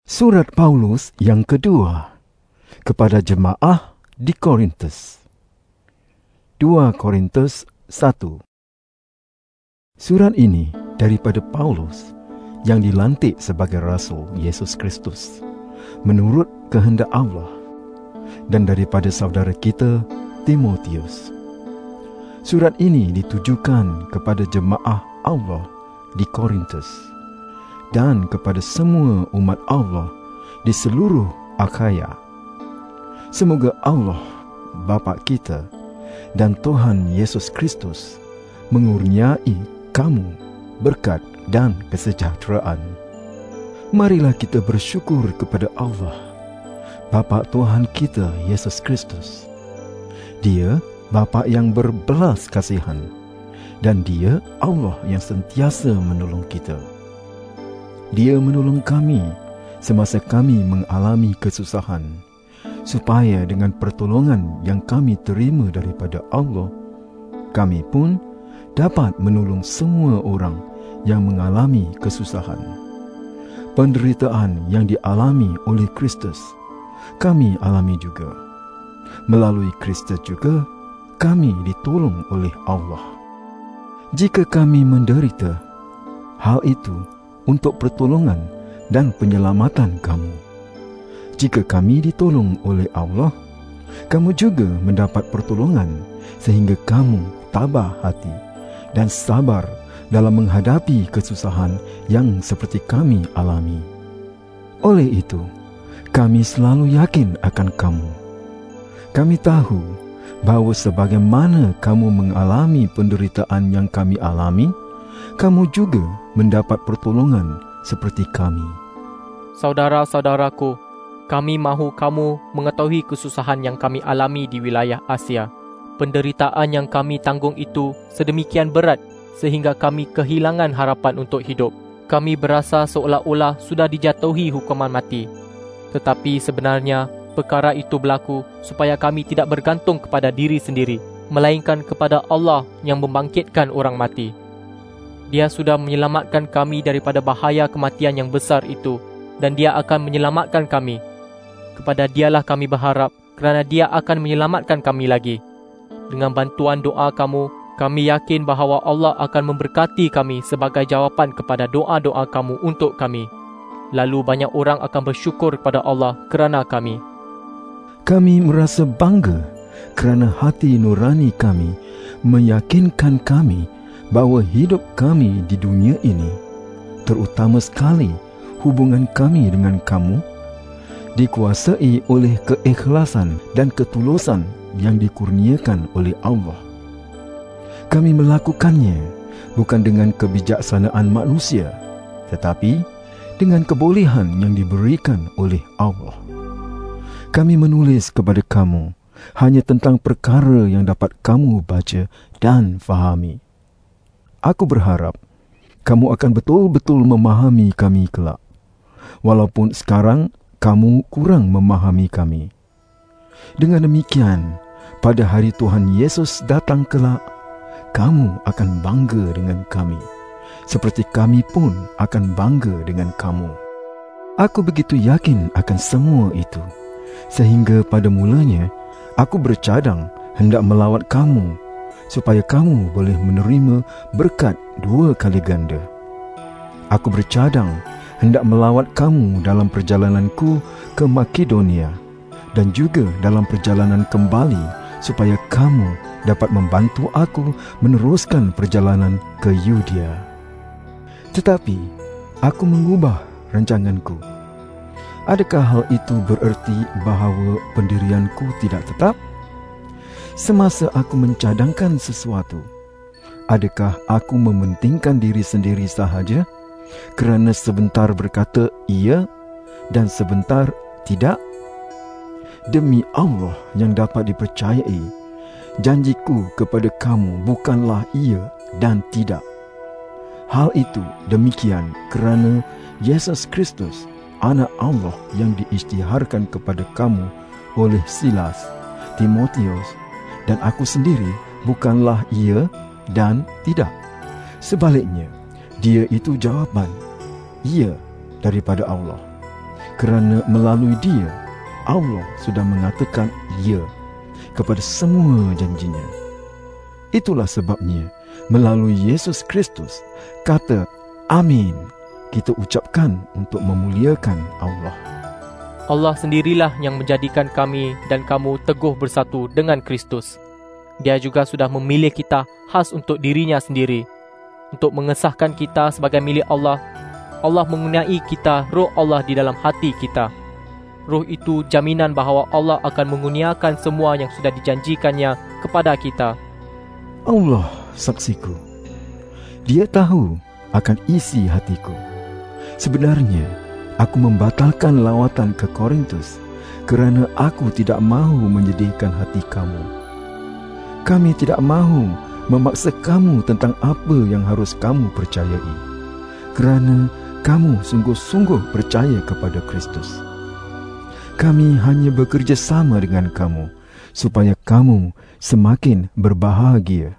Surat Paulus yang kedua kepada jemaah di Korintus. 2 Korintus 1. Surat ini daripada Paulus yang dilantik sebagai Rasul Yesus Kristus menurut kehendak Allah, dan daripada saudara kita Timotius. Surat ini ditujukan kepada jemaah Allah di Korintus dan kepada semua umat Allah di seluruh Akhaya. Semoga Allah, Bapa kita dan Tuhan Yesus Kristus mengurniai kamu berkat dan kesejahteraan. Marilah kita bersyukur kepada Allah, Bapa Tuhan kita Yesus Kristus. Dia Bapa yang berbelas kasihan, dan Dia Allah yang sentiasa menolong kita. Dia menolong kami semasa kami mengalami kesusahan, supaya dengan pertolongan yang kami terima daripada Allah, kami pun dapat menolong semua orang yang mengalami kesusahan. Penderitaan yang dialami oleh Kristus, kami alami juga. Melalui Kristus juga, kami ditolong oleh Allah. Jika kami menderita, hal itu untuk pertolongan dan penyelamatan kamu. Jika kami ditolong oleh Allah, kamu juga mendapat pertolongan sehingga kamu tabah hati dan sabar dalam menghadapi kesusahan yang seperti kami alami. Oleh itu, kami selalu yakin akan kamu. Kami tahu bahawa sebagaimana kamu mengalami penderitaan yang kami alami, kamu juga mendapat pertolongan seperti kami. Saudara-saudaraku, kami mahu kamu mengetahui kesusahan yang kami alami di wilayah Asia. Penderitaan yang kami tanggung itu sedemikian berat sehingga kami kehilangan harapan untuk hidup. Kami berasa seolah-olah sudah dijatuhi hukuman mati. Tetapi sebenarnya perkara itu berlaku supaya kami tidak bergantung kepada diri sendiri, melainkan kepada Allah yang membangkitkan orang mati. Dia sudah menyelamatkan kami daripada bahaya kematian yang besar itu, dan Dia akan menyelamatkan kami. Kepada Dialah kami berharap, kerana Dia akan menyelamatkan kami lagi. Dengan bantuan doa kamu, kami yakin bahawa Allah akan memberkati kami sebagai jawapan kepada doa-doa kamu untuk kami. Lalu banyak orang akan bersyukur kepada Allah kerana kami. Kami merasa bangga kerana hati nurani kami meyakinkan kami bahawa hidup kami di dunia ini, terutama sekali hubungan kami dengan kamu, dikuasai oleh keikhlasan dan ketulusan yang dikurniakan oleh Allah. Kami melakukannya bukan dengan kebijaksanaan manusia, tetapi dengan kebolehan yang diberikan oleh Allah. Kami menulis kepada kamu hanya tentang perkara yang dapat kamu baca dan fahami. Aku berharap kamu akan betul-betul memahami kami kelak, walaupun sekarang kamu kurang memahami kami. Dengan demikian, pada hari Tuhan Yesus datang kelak, kamu akan bangga dengan kami, seperti kami pun akan bangga dengan kamu. Aku begitu yakin akan semua itu, sehingga pada mulanya aku bercadang hendak melawat kamu, supaya kamu boleh menerima berkat 2 kali ganda. Aku bercadang hendak melawat kamu dalam perjalananku ke Makedonia, dan juga dalam perjalanan kembali, supaya kamu dapat membantu aku meneruskan perjalanan ke Yudea. Tetapi aku mengubah rancanganku. Adakah hal itu bererti bahawa pendirianku tidak tetap? Semasa aku mencadangkan sesuatu, adakah aku mementingkan diri sendiri sahaja, kerana sebentar berkata iya dan sebentar tidak? Demi Allah yang dapat dipercayai, janjiku kepada kamu bukanlah iya dan tidak. Hal itu demikian kerana Yesus Kristus, Anak Allah yang diisytiharkan kepada kamu oleh Silas, Timotius dan aku sendiri bukanlah iya dan tidak. Sebaliknya, dia itu jawaban iya daripada Allah. kerana melalui Dia, Allah sudah mengatakan ya kepada semua janjinya. Itulah sebabnya melalui Yesus Kristus, kata Amin kita ucapkan untuk memuliakan Allah. Allah sendirilah yang menjadikan kami dan kamu teguh bersatu dengan Kristus. Dia juga sudah memilih kita khas untuk dirinya sendiri, untuk mengesahkan kita sebagai milik Allah. Allah mengurniai kita Roh Allah di dalam hati kita. Roh itu jaminan bahawa Allah akan mengurniakan semua yang sudah dijanjikannya kepada kita. Allah saksiku, Dia tahu akan isi hatiku. Sebenarnya, aku membatalkan lawatan ke Korintus kerana aku tidak mahu menyedihkan hati kamu. Kami tidak mahu memaksa kamu tentang apa yang harus kamu percayai, kerana kamu sungguh-sungguh percaya kepada Kristus. Kami hanya bekerja sama dengan kamu supaya kamu semakin berbahagia.